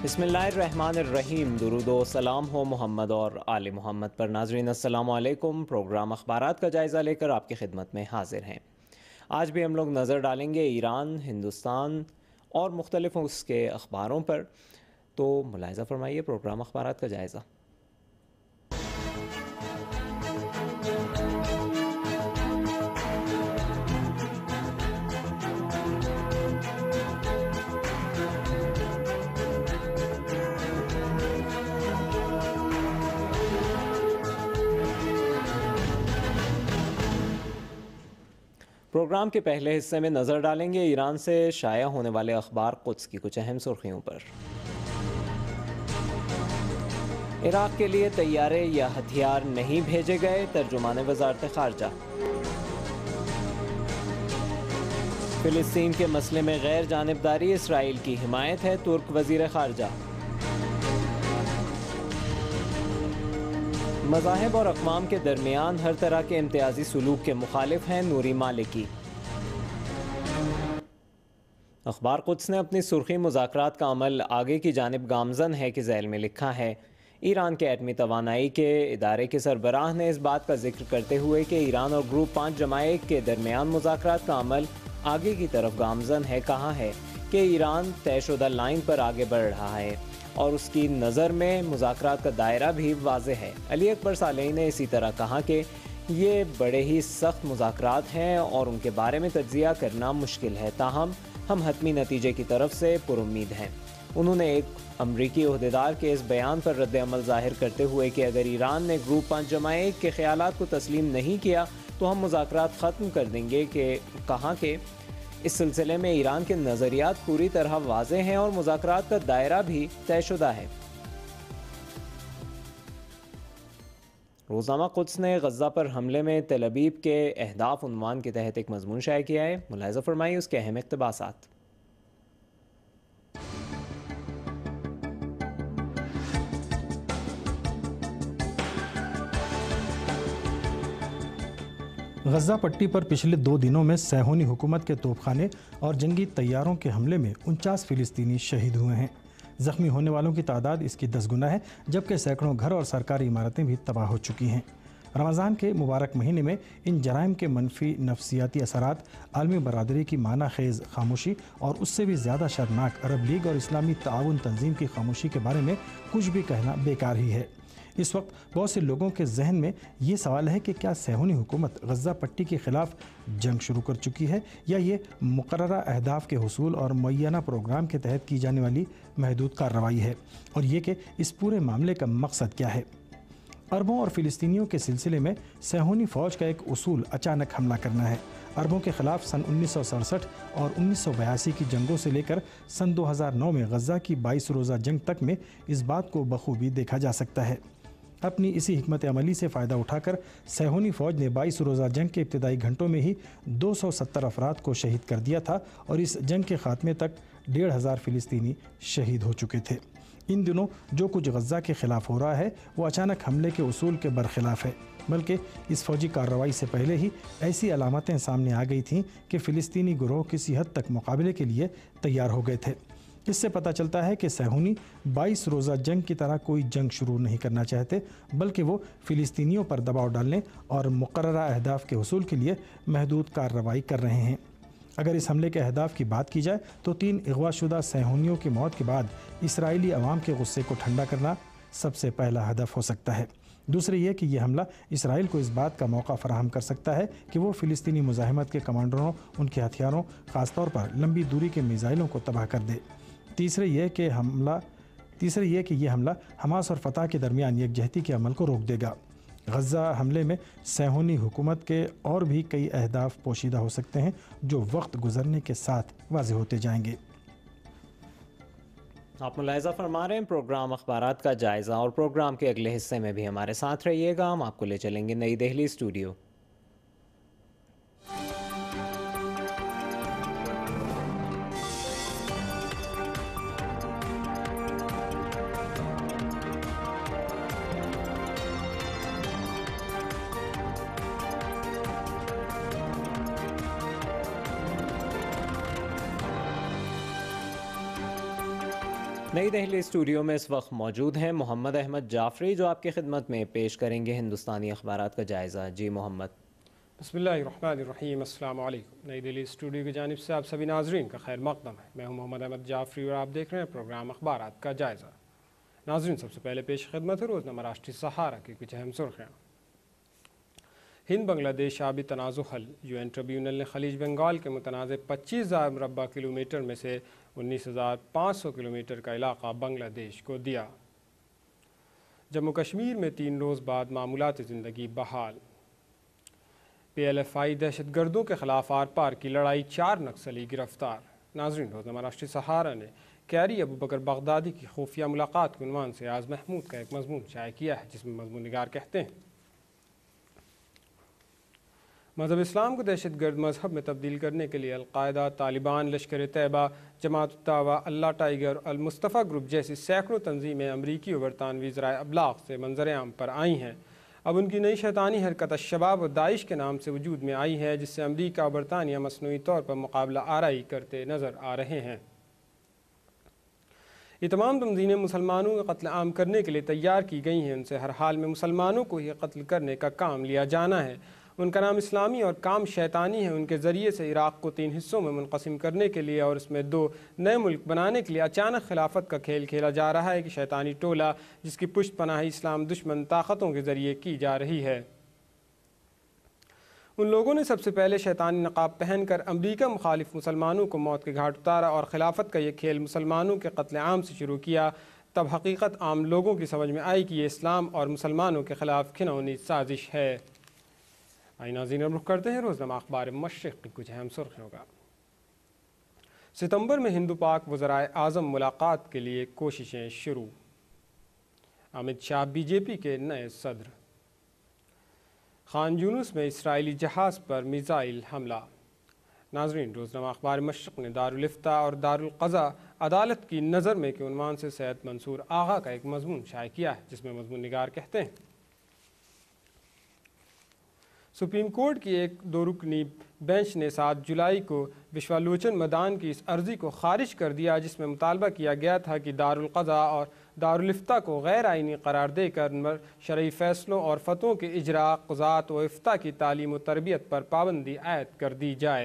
بسم اللہ الرحمن الرحیم، درود و سلام ہو محمد اور آل محمد پر۔ ناظرین السلام علیکم۔ پروگرام اخبارات کا جائزہ لے کر آپ کی خدمت میں حاضر ہیں۔ آج بھی ہم لوگ نظر ڈالیں گے ایران، ہندوستان اور مختلف اس کے اخباروں پر، تو ملاحظہ فرمائیے پروگرام اخبارات کا جائزہ۔ پروگرام کے پہلے حصے میں نظر ڈالیں گے ایران سے شائع ہونے والے اخبار قدس کی کچھ اہم سرخیوں پر۔ عراق کے لیے طیارے یا ہتھیار نہیں بھیجے گئے، ترجمان وزارت خارجہ۔ فلسطین کے مسئلے میں غیر جانبداری، اسرائیل کی حمایت ہے، ترک وزیر خارجہ۔ مذاہب اور اقوام کے درمیان ہر طرح کے امتیازی سلوک کے مخالف ہیں، نوری مالکی۔ اخبار قدس نے اپنی سرخی مذاکرات کا عمل آگے کی جانب گامزن ہے کہ ذیل میں لکھا ہے۔ ایران کے ایٹمی توانائی کے ادارے کے سربراہ نے اس بات کا ذکر کرتے ہوئے کہ ایران اور گروپ 5 جماعت کے درمیان مذاکرات کا عمل آگے کی طرف گامزن ہے، کہا ہے کہ ایران طے شدہ لائن پر آگے بڑھ رہا ہے اور اس کی نظر میں مذاکرات کا دائرہ بھی واضح ہے۔ علی اکبر صالحی نے اسی طرح کہا کہ یہ بڑے ہی سخت مذاکرات ہیں اور ان کے بارے میں تجزیہ کرنا مشکل ہے، تاہم ہم حتمی نتیجے کی طرف سے پرامید ہیں۔ انہوں نے ایک امریکی عہدیدار کے اس بیان پر رد عمل ظاہر کرتے ہوئے کہ اگر ایران نے گروپ 5 جماعت کے خیالات کو تسلیم نہیں کیا تو ہم مذاکرات ختم کر دیں گے، کہا کہ اس سلسلے میں ایران کے نظریات پوری طرح واضح ہیں اور مذاکرات کا دائرہ بھی طے شدہ ہے۔ روزنامہ قدس نے غزہ پر حملے میں تل ابیب کے اہداف عنوان کے تحت ایک مضمون شائع کیا ہے، ملاحظہ فرمائیے اس کے اہم اقتباسات۔ غزہ پٹی پر پچھلے 2 دنوں میں صہیونی حکومت کے توپ خانے اور جنگی طیاروں کے حملے میں 49 فلسطینی شہید ہوئے ہیں۔ زخمی ہونے والوں کی تعداد اس کی 10 گنا ہے، جبکہ سینکڑوں گھر اور سرکاری عمارتیں بھی تباہ ہو چکی ہیں۔ رمضان کے مبارک مہینے میں ان جرائم کے منفی نفسیاتی اثرات، عالمی برادری کی معنی خیز خاموشی اور اس سے بھی زیادہ شرمناک عرب لیگ اور اسلامی تعاون تنظیم کی خاموشی کے بارے میں کچھ بھی کہنا بیکار ہی ہے۔ اس وقت بہت سے لوگوں کے ذہن میں یہ سوال ہے کہ کیا صہیونی حکومت غزہ پٹی کے خلاف جنگ شروع کر چکی ہے یا یہ مقررہ اہداف کے حصول اور معینہ پروگرام کے تحت کی جانے والی محدود کارروائی ہے، اور یہ کہ اس پورے معاملے کا مقصد کیا ہے۔ عربوں اور فلسطینیوں کے سلسلے میں صہیونی فوج کا ایک اصول اچانک حملہ کرنا ہے۔ عربوں کے خلاف سن 1967 اور 1982 کی جنگوں سے لے کر سن 2009 میں غزہ کی 22 روزہ جنگ تک میں اس بات کو بخوبی دیکھا جا سکتا ہے۔ اپنی اسی حکمت عملی سے فائدہ اٹھا کر صہیونی فوج نے 22 روزہ جنگ کے ابتدائی گھنٹوں میں ہی 270 افراد کو شہید کر دیا تھا اور اس جنگ کے خاتمے تک 1500 فلسطینی شہید ہو چکے تھے۔ ان دنوں جو کچھ غزہ کے خلاف ہو رہا ہے وہ اچانک حملے کے اصول کے برخلاف ہے، بلکہ اس فوجی کارروائی سے پہلے ہی ایسی علامتیں سامنے آ گئی تھیں کہ فلسطینی گروہ کسی حد تک مقابلے کے لیے تیار ہو گئے تھے۔ اس سے پتہ چلتا ہے کہ صہیونی 22 روزہ جنگ کی طرح کوئی جنگ شروع نہیں کرنا چاہتے، بلکہ وہ فلسطینیوں پر دباؤ ڈالنے اور مقررہ اہداف کے حصول کے لیے محدود کارروائی کر رہے ہیں۔ اگر اس حملے کے اہداف کی بات کی جائے تو 3 اغوا شدہ صہیونیوں کی موت کے بعد اسرائیلی عوام کے غصے کو ٹھنڈا کرنا سب سے پہلا ہدف ہو سکتا ہے۔ دوسری یہ کہ یہ حملہ اسرائیل کو اس بات کا موقع فراہم کر سکتا ہے کہ وہ فلسطینی مزاحمت کے کمانڈروں، ان کے ہتھیاروں، خاص طور پر لمبی دوری کے میزائلوں کو تباہ کر دے۔ تیسری یہ کہ یہ حملہ حماس اور فتح کے درمیان یکجہتی کے عمل کو روک دے گا۔ غزہ حملے میں صہیونی حکومت کے اور بھی کئی اہداف پوشیدہ ہو سکتے ہیں جو وقت گزرنے کے ساتھ واضح ہوتے جائیں گے۔ آپ ملاحظہ فرما رہے ہیں پروگرام اخبارات کا جائزہ، اور پروگرام کے اگلے حصے میں بھی ہمارے ساتھ رہیے گا۔ ہم آپ کو لے چلیں گے نئی دہلی اسٹوڈیو۔ نئی دہلی اسٹوڈیو میں اس وقت موجود ہیں محمد احمد جعفری، جو آپ کی خدمت میں پیش کریں گے ہندوستانی اخبارات کا جائزہ۔ جی محمد۔ بسم اللہ الرحمن الرحیم، السلام علیکم۔ نئی دہلی اسٹوڈیو کی جانب سے آپ سبھی ناظرین کا خیر مقدم ہے۔ میں ہوں محمد احمد جعفری اور آپ دیکھ رہے ہیں پروگرام اخبارات کا جائزہ۔ ناظرین، سب سے پہلے پیش خدمت ہے روزنامہ راشٹری سہارا کی کچھ اہم سرخیاں۔ ہند بنگلہ دیش آبی تنازع حل، UN ٹریبیونل نے خلیج بنگال کے متنازع 25,000 مربع کلومیٹر میں سے 19,500 کلومیٹر کا علاقہ بنگلہ دیش کو دیا۔ جموں کشمیر میں 3 روز بعد معمولات زندگی بحال۔ PLFI دہشت گردوں کے خلاف آر پار کی لڑائی، 4 نکسلی گرفتار۔ ناظرین، روزنامہ راشٹری سہارا نے قیاری ابو بکر بغدادی کی خفیہ ملاقات کے عنوان سے آز محمود کا ایک مضمون شائع کیا ہے، جس میں مضمون نگار کہتے ہیں: مذہب اسلام کو دہشت گرد مذہب میں تبدیل کرنے کے لیے القاعدہ، طالبان، لشکر طیبہ، جماعت الدعوہ، اللہ ٹائیگر اور المصطفیٰ گروپ جیسی سینکڑوں تنظیمیں امریکی و برطانوی ذرائع ابلاغ سے منظر عام پر آئی ہیں۔ اب ان کی نئی شیطانی حرکت الشباب و داعش کے نام سے وجود میں آئی ہے، جس سے امریکہ و برطانیہ مصنوعی طور پر مقابلہ آرائی کرتے نظر آ رہے ہیں۔ یہ تمام تنظیمیں مسلمانوں کا قتل عام کرنے کے لیے تیار کی گئی ہیں۔ ان سے ہر حال میں مسلمانوں کو ہی قتل کرنے کا کام لیا جانا ہے۔ ان کا نام اسلامی اور کام شیطانی ہے۔ ان کے ذریعے سے عراق کو 3 حصوں میں منقسم کرنے کے لیے اور اس میں 2 نئے ملک بنانے کے لیے اچانک خلافت کا کھیل کھیلا جا رہا ہے کہ شیطانی ٹولہ جس کی پشت پناہی اسلام دشمن طاقتوں کے ذریعے کی جا رہی ہے۔ ان لوگوں نے سب سے پہلے شیطانی نقاب پہن کر امریکہ مخالف مسلمانوں کو موت کے گھاٹ اتارا اور خلافت کا یہ کھیل مسلمانوں کے قتل عام سے شروع کیا۔ تب حقیقت عام لوگوں کی سمجھ میں آئی کہ یہ اسلام اور مسلمانوں کے خلاف گھناؤنی سازش ہے۔ آئیے ناظرین، اب رخ کرتے ہیں روزنامہ اخبار مشرق کی کچھ اہم سرخیوں کا۔ ستمبر میں ہندو پاک وزرائے اعظم ملاقات کے لیے کوششیں شروع۔ امت شاہ BJP کے نئے صدر۔ خان یونس میں اسرائیلی جہاز پر میزائل حملہ۔ ناظرین، روزنامہ اخبار مشرق نے دارالفتہ اور دارالقضاء عدالت کی نظر میں کے عنوان سے سید منصور آغا کا ایک مضمون شائع کیا ہے، جس میں مضمون نگار کہتے ہیں: سپریم کورٹ کی ایک 2 رکنی بینچ نے 7 جولائی کو وشوالوچن مدان کی اس عرضی کو خارج کر دیا، جس میں مطالبہ کیا گیا تھا کہ دارالقضاء اور دارالفتہ کو غیر آئینی قرار دے کر شرعی فیصلوں اور فتووں کے اجراء، قضات و افتاء کی تعلیم و تربیت پر پابندی عائد کر دی جائے۔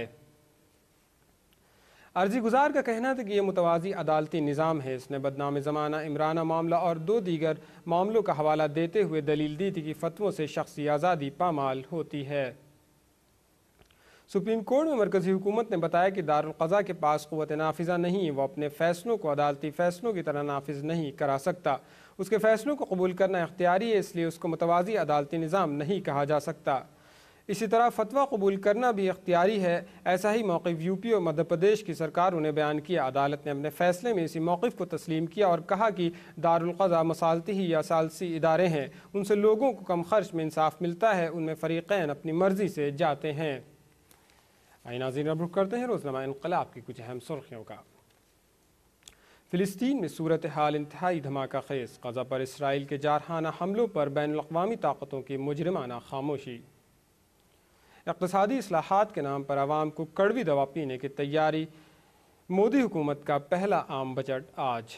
عرضی گزار کا کہنا تھا کہ یہ متوازی عدالتی نظام ہے۔ اس نے بدنام زمانہ عمرانہ معاملہ اور 2 دیگر معاملوں کا حوالہ دیتے ہوئے دلیل دی تھی کہ فتووں سے شخصی آزادی پامال ہوتی ہے۔ سپریم کورٹ میں مرکزی حکومت نے بتایا کہ دارالقضاء کے پاس قوت نافذہ نہیں، وہ اپنے فیصلوں کو عدالتی فیصلوں کی طرح نافذ نہیں کرا سکتا۔ اس کے فیصلوں کو قبول کرنا اختیاری ہے، اس لیے اس کو متوازی عدالتی نظام نہیں کہا جا سکتا۔ اسی طرح فتویٰ قبول کرنا بھی اختیاری ہے۔ ایسا ہی موقف UP اور مدھیہ پردیش کی سرکاروں نے بیان کیا۔ عدالت نے اپنے فیصلے میں اسی موقف کو تسلیم کیا اور کہا کہ دارالقضاء مسالتی یا ثالثی ادارے ہیں، ان سے لوگوں کو کم خرچ میں انصاف ملتا ہے، ان میں فریقین اپنی مرضی سے جاتے ہیں۔ آئیے ناظرین، اب رخ کرتے ہیں روزنامہ انقلاب کی کچھ اہم سرخیوں کا۔ فلسطین میں صورتحال انتہائی دھماکہ خیز، غزہ پر اسرائیل کے جارحانہ حملوں پر بین الاقوامی طاقتوں کی مجرمانہ خاموشی۔ اقتصادی اصلاحات کے نام پر عوام کو کڑوی دوا پینے کی تیاری، مودی حکومت کا پہلا عام بجٹ آج۔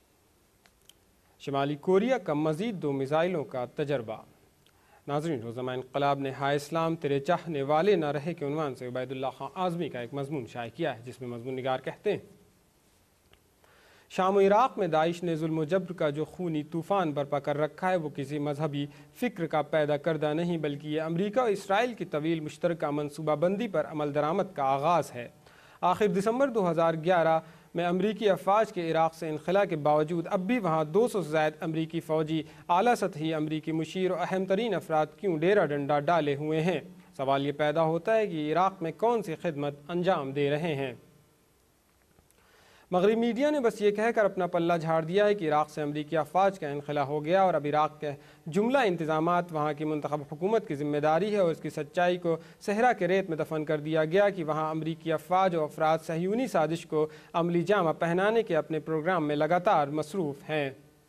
شمالی کوریا کا مزید 2 میزائلوں کا تجربہ۔ ناظرین، روزنامہ انقلاب نے ہائے اسلام تیرے چاہنے والے نہ رہے کے عنوان سے عبید اللہ خان اعظمی کا ایک مضمون شائع کیا ہے، جس میں مضمون نگار کہتے ہیں: شام و عراق میں داعش نے ظلم و جبر کا جو خونی طوفان برپا کر رکھا ہے، وہ کسی مذہبی فکر کا پیدا کردہ نہیں، بلکہ یہ امریکہ و اسرائیل کی طویل مشترکہ منصوبہ بندی پر عمل درآمد کا آغاز ہے۔ آخر دسمبر 2011 میں امریکی افواج کے عراق سے انخلاء کے باوجود اب بھی وہاں 200 سے زائد امریکی فوجی اعلیٰ سطحی امریکی مشیر و اہم ترین افراد کیوں ڈیرہ ڈنڈا ڈالے ہوئے ہیں؟ سوال یہ پیدا ہوتا ہے کہ عراق میں کون سی خدمت انجام دے رہے ہیں؟ مغربی میڈیا نے بس یہ کہہ کر اپنا پلہ جھاڑ دیا ہے کہ عراق سے امریکی افواج کا انخلاء ہو گیا اور اب عراق کے جملہ انتظامات وہاں کی منتخب حکومت کی ذمہ داری ہے، اور اس کی سچائی کو صحرا کے ریت میں دفن کر دیا گیا کہ وہاں امریکی افواج و افراد صہیونی سازش کو عملی جامہ پہنانے کے اپنے پروگرام میں لگاتار مصروف ہیں۔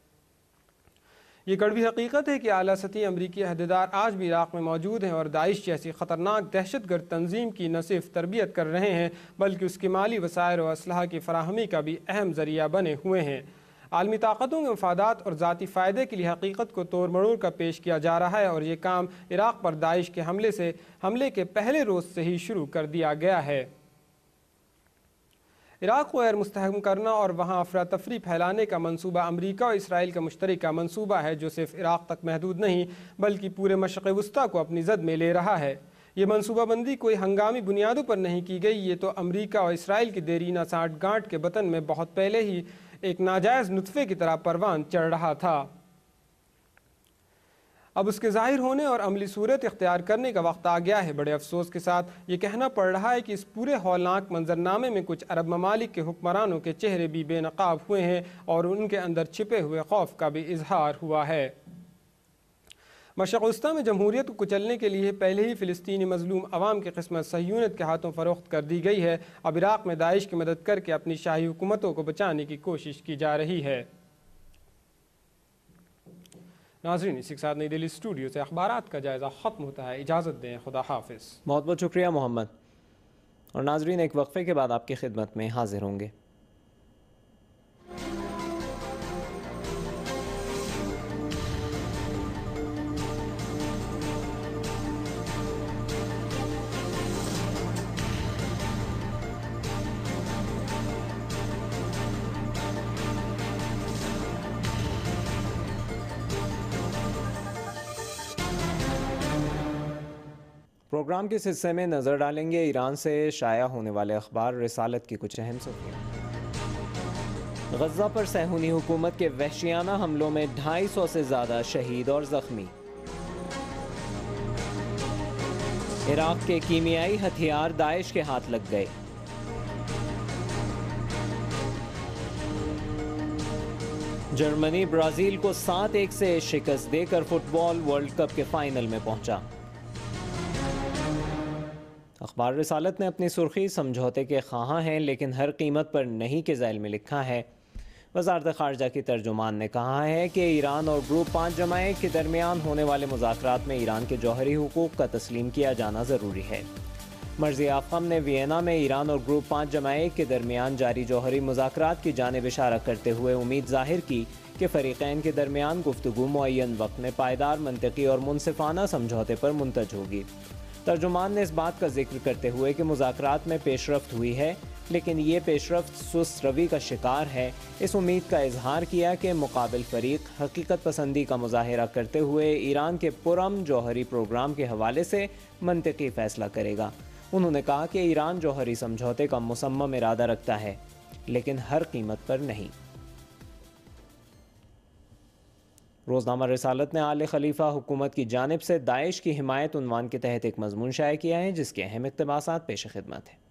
یہ کڑوی حقیقت ہے کہ اعلیٰ سطحی امریکی عہدیدار آج بھی عراق میں موجود ہیں اور داعش جیسی خطرناک دہشت گرد تنظیم کی نہ صرف تربیت کر رہے ہیں بلکہ اس کے مالی وسائل و اسلحہ کی فراہمی کا بھی اہم ذریعہ بنے ہوئے ہیں۔ عالمی طاقتوں کے مفادات اور ذاتی فائدے کے لیے حقیقت کو توڑ مروڑ کر پیش کیا جا رہا ہے، اور یہ کام عراق پر داعش کے حملے کے پہلے روز سے ہی شروع کر دیا گیا ہے۔ عراق کو غیر مستحکم کرنا اور وہاں افراتفری پھیلانے کا منصوبہ امریکہ اور اسرائیل کا مشترکہ منصوبہ ہے، جو صرف عراق تک محدود نہیں بلکہ پورے مشرق وسطیٰ کو اپنی زد میں لے رہا ہے۔ یہ منصوبہ بندی کوئی ہنگامی بنیادوں پر نہیں کی گئی، یہ تو امریکہ اور اسرائیل کی دیرینہ سانٹھ گانٹھ کے بطن میں بہت پہلے ہی ایک ناجائز نطفے کی طرح پروان چڑھ رہا تھا۔ اب اس کے ظاہر ہونے اور عملی صورت اختیار کرنے کا وقت آ گیا ہے۔ بڑے افسوس کے ساتھ یہ کہنا پڑ رہا ہے کہ اس پورے ہولناک منظرنامے میں کچھ عرب ممالک کے حکمرانوں کے چہرے بھی بے نقاب ہوئے ہیں اور ان کے اندر چھپے ہوئے خوف کا بھی اظہار ہوا ہے۔ مشرق وسطیٰ میں جمہوریت کو کچلنے کے لیے پہلے ہی فلسطینی مظلوم عوام کی قسمت صہیونیت کے ہاتھوں فروخت کر دی گئی ہے۔ اب عراق میں داعش کی مدد کر کے اپنی شاہی حکومتوں کو بچانے کی کوشش کی جا رہی ہے۔ ناظرین، اسی کے ساتھ نئی دہلی اسٹوڈیو سے اخبارات کا جائزہ ختم ہوتا ہے۔ اجازت دیں، خدا حافظ۔ بہت بہت شکریہ محمد۔ اور ناظرین، ایک وقفے کے بعد آپ کی خدمت میں حاضر ہوں گے۔ پروگرام کے اس حصے میں نظر ڈالیں گے ایران سے شائع ہونے والے اخبار رسالت کی کچھ اہم سرخیاں۔ غزہ پر صہیونی حکومت کے وحشیانہ حملوں میں 250 سے زیادہ شہید اور زخمی۔ عراق کے کیمیائی ہتھیار داعش کے ہاتھ لگ گئے۔ جرمنی برازیل کو 7-1 سے شکست دے کر فٹ بال ورلڈ کپ کے فائنل میں پہنچا۔ اخبار رسالت نے اپنی سرخی سمجھوتے کے خواہاں ہیں لیکن ہر قیمت پر نہیں کے ذیل میں لکھا ہے۔ وزارت خارجہ کی ترجمان نے کہا ہے کہ ایران اور گروپ 5 جماعت کے درمیان ہونے والے مذاکرات میں ایران کے جوہری حقوق کا تسلیم کیا جانا ضروری ہے۔ مرضی افخم نے وینا میں ایران اور گروپ 5 جماعت کے درمیان جاری جوہری مذاکرات کی جانب اشارہ کرتے ہوئے امید ظاہر کی کہ فریقین کے درمیان گفتگو معین وقت میں پائیدار، منطقی اور منصفانہ سمجھوتے پر منتج ہوگی۔ ترجمان نے اس بات کا ذکر کرتے ہوئے کہ مذاکرات میں پیش رفت ہوئی ہے لیکن یہ پیش رفت سست روی کا شکار ہے، اس امید کا اظہار کیا کہ مقابل فریق حقیقت پسندی کا مظاہرہ کرتے ہوئے ایران کے پرامن جوہری پروگرام کے حوالے سے منطقی فیصلہ کرے گا۔ انہوں نے کہا کہ ایران جوہری سمجھوتے کا مصمم ارادہ رکھتا ہے لیکن ہر قیمت پر نہیں۔ روزنامہ رسالت نے آل خلیفہ حکومت کی جانب سے داعش کی حمایت عنوان کے تحت ایک مضمون شائع کیا ہے جس کے اہم اقتباسات پیش خدمت ہیں۔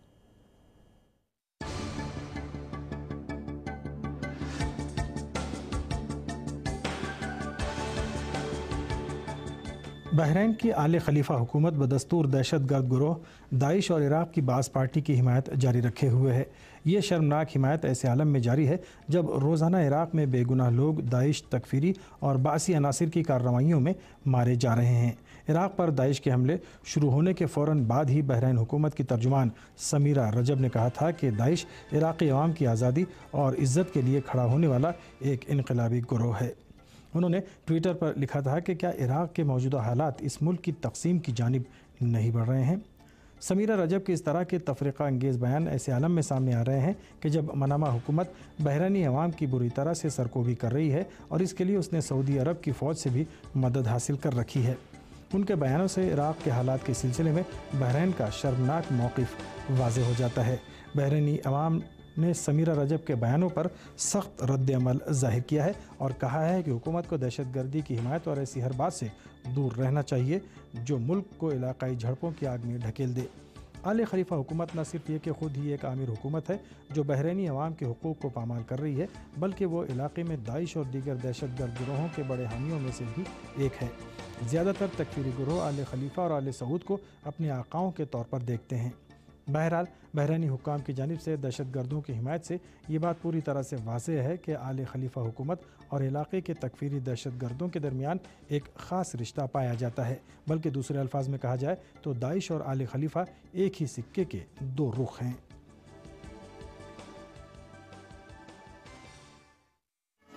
بحرین کی آل خلیفہ حکومت بدستور دہشت گرد گروہ داعش اور عراق کی بعض پارٹی کی حمایت جاری رکھے ہوئے ہے۔ یہ شرمناک حمایت ایسے عالم میں جاری ہے جب روزانہ عراق میں بے گناہ لوگ داعش تکفیری اور بعثی عناصر کی کارروائیوں میں مارے جا رہے ہیں۔ عراق پر داعش کے حملے شروع ہونے کے فوراً بعد ہی بحرین حکومت کی ترجمان سمیرہ رجب نے کہا تھا کہ داعش عراقی عوام کی آزادی اور عزت کے لیے کھڑا ہونے والا ایک انقلابی گروہ ہے۔ انہوں نے ٹویٹر پر لکھا تھا کہ کیا عراق کے موجودہ حالات اس ملک کی تقسیم کی جانب نہیں بڑھ رہے ہیں؟ سمیرہ رجب کے اس طرح کے تفرقہ انگیز بیان ایسے عالم میں سامنے آ رہے ہیں کہ جب منامہ حکومت بحرینی عوام کی بری طرح سے سرکوبی کر رہی ہے اور اس کے لیے اس نے سعودی عرب کی فوج سے بھی مدد حاصل کر رکھی ہے۔ ان کے بیانوں سے عراق کے حالات کے سلسلے میں بحرین کا شرمناک موقف واضح ہو جاتا ہے۔ بحرینی عوام نے سمیرہ رجب کے بیانوں پر سخت رد عمل ظاہر کیا ہے اور کہا ہے کہ حکومت کو دہشت گردی کی حمایت اور ایسی ہر بات سے دور رہنا چاہیے جو ملک کو علاقائی جھڑپوں کی آگ میں ڈھکیل دے۔ آل خلیفہ حکومت نہ صرف یہ کہ خود ہی ایک آمر حکومت ہے جو بحرینی عوام کے حقوق کو پامال کر رہی ہے، بلکہ وہ علاقے میں داعش اور دیگر دہشت گرد گروہوں کے بڑے حامیوں میں سے بھی ایک ہے۔ زیادہ تر تکفیری گروہ آل خلیفہ اور آل سعود کو اپنے آقاؤں کے طور پر دیکھتے ہیں۔ بہرحال بحرینی حکام کی جانب سے دہشت گردوں کی حمایت سے یہ بات پوری طرح سے واضح ہے کہ آل خلیفہ حکومت اور علاقے کے تکفیری دہشت گردوں کے درمیان ایک خاص رشتہ پایا جاتا ہے، بلکہ دوسرے الفاظ میں کہا جائے تو داعش اور آل خلیفہ ایک ہی سکے کے دو رخ ہیں۔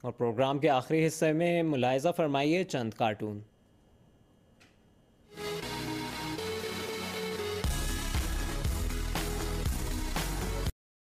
اور پروگرام کے آخری حصے میں ملاحظہ فرمائیے چند کارٹون۔